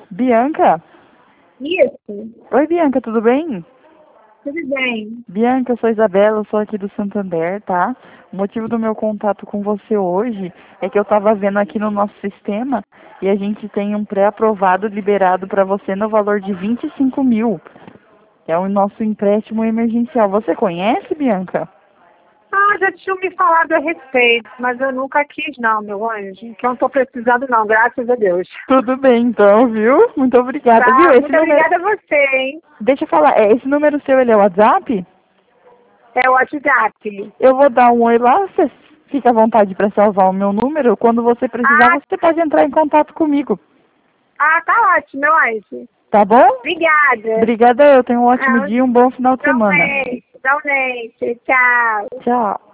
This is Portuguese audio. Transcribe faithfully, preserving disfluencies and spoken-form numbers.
Bianca? Isso, Oi, Bianca, tudo bem? tudo bem. Bianca, eu sou Isabela, eu sou aqui do Santander, tá? O motivo do meu contato com você hoje é que eu estava vendo aqui no nosso sistema e a gente tem um pré-aprovado liberado para você no valor de vinte e cinco mil. É o nosso empréstimo emergencial. Você conhece, Bianca? Ah, já tinham me falado a respeito, mas eu nunca quis não, meu anjo, que eu não estou precisando não, graças a Deus. Tudo bem, então, viu? Muito obrigada. Viu? Tá, Esse muito número... obrigada a você, hein? Deixa eu falar, é, esse número seu, ele é o WhatsApp? É o WhatsApp. Eu vou dar um oi lá, você fica à vontade para salvar o meu número. Quando você precisar, Ah, você pode entrar em contato comigo. ah, tá ótimo, meu anjo. Tá bom? Obrigada. Obrigada, eu tenho um ótimo Ah, dia e um bom final de semana. igualmente, igualmente. Tchau. Tchau.